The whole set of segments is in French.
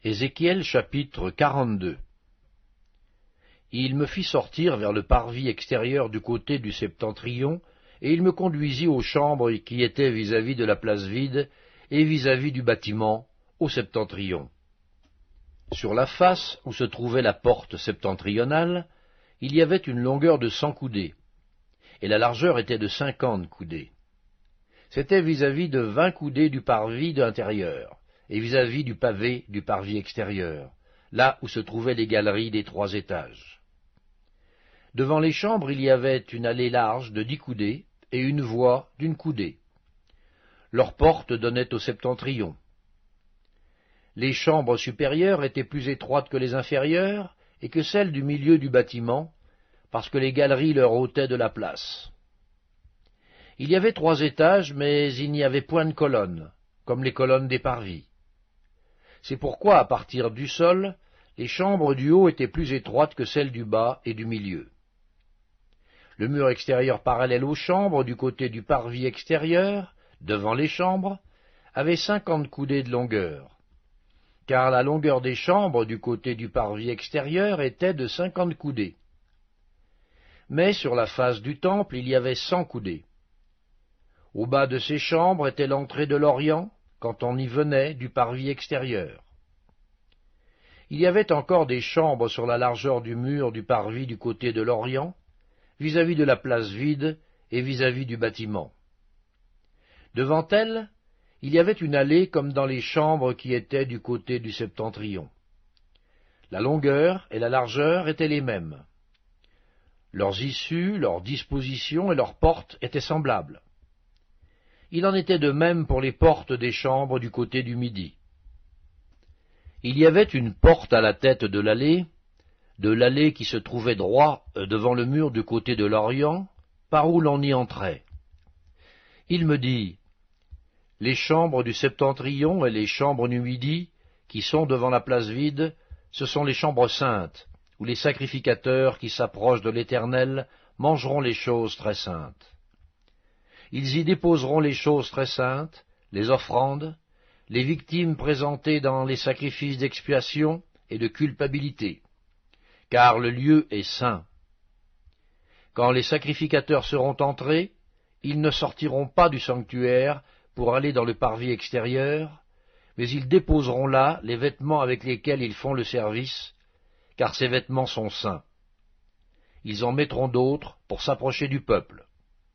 Ézéchiel chapitre 42. Il me fit sortir vers le parvis extérieur du côté du septentrion, et il me conduisit aux chambres qui étaient vis-à-vis de la place vide et vis-à-vis du bâtiment, au septentrion. Sur la face où se trouvait la porte septentrionale, il y avait une longueur de 100 coudées, et la largeur était de 50 coudées. C'était vis-à-vis de 20 coudées du parvis intérieur, et vis-à-vis du pavé du parvis extérieur, là où se trouvaient les galeries des 3 étages. Devant les chambres, il y avait une allée large de 10 coudées et une voie d'1 coudée. Leurs portes donnaient au septentrion. Les chambres supérieures étaient plus étroites que les inférieures et que celles du milieu du bâtiment, parce que les galeries leur ôtaient de la place. Il y avait 3 étages, mais il n'y avait point de colonnes, comme les colonnes des parvis. C'est pourquoi, à partir du sol, les chambres du haut étaient plus étroites que celles du bas et du milieu. Le mur extérieur parallèle aux chambres, du côté du parvis extérieur, devant les chambres, avait 50 coudées de longueur, car la longueur des chambres du côté du parvis extérieur était de 50 coudées. Mais sur la face du temple, il y avait 100 coudées. Au bas de ces chambres était l'entrée de l'Orient, quand on y venait du parvis extérieur. Il y avait encore des chambres sur la largeur du mur du parvis du côté de l'Orient, vis-à-vis de la place vide et vis-à-vis du bâtiment. Devant elles, il y avait une allée comme dans les chambres qui étaient du côté du septentrion. La longueur et la largeur étaient les mêmes. Leurs issues, leurs dispositions et leurs portes étaient semblables. Il en était de même pour les portes des chambres du côté du midi. Il y avait une porte à la tête de l'allée qui se trouvait droit devant le mur du côté de l'Orient, par où l'on y entrait. Il me dit, « Les chambres du septentrion et les chambres du midi, qui sont devant la place vide, ce sont les chambres saintes, où les sacrificateurs qui s'approchent de l'Éternel mangeront les choses très saintes. Ils y déposeront les choses très saintes, les offrandes, les victimes présentées dans les sacrifices d'expiation et de culpabilité, car le lieu est saint. Quand les sacrificateurs seront entrés, ils ne sortiront pas du sanctuaire pour aller dans le parvis extérieur, mais ils déposeront là les vêtements avec lesquels ils font le service, car ces vêtements sont saints. Ils en mettront d'autres pour s'approcher du peuple. »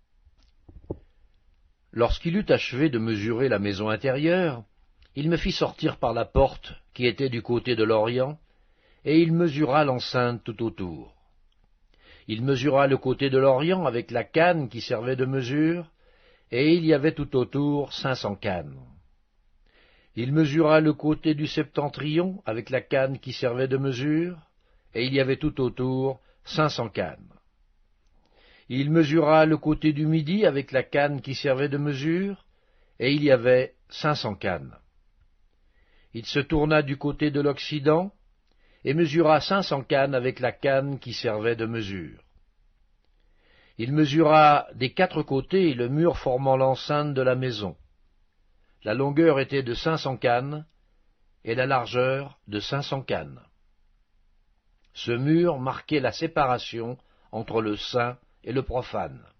Lorsqu'il eut achevé de mesurer la maison intérieure, il me fit sortir par la porte qui était du côté de l'Orient, et il mesura l'enceinte tout autour. Il mesura le côté de l'Orient avec la canne qui servait de mesure, et il y avait tout autour 500 cannes. Il mesura le côté du septentrion avec la canne qui servait de mesure, et il y avait tout autour 500 cannes. Il mesura le côté du midi avec la canne qui servait de mesure, et il y avait 500 cannes. Il se tourna du côté de l'Occident, et mesura 500 cannes avec la canne qui servait de mesure. Il mesura des 4 côtés le mur formant l'enceinte de la maison. La longueur était de 500 cannes, et la largeur de 500 cannes. Ce mur marquait la séparation entre le saint et le profane.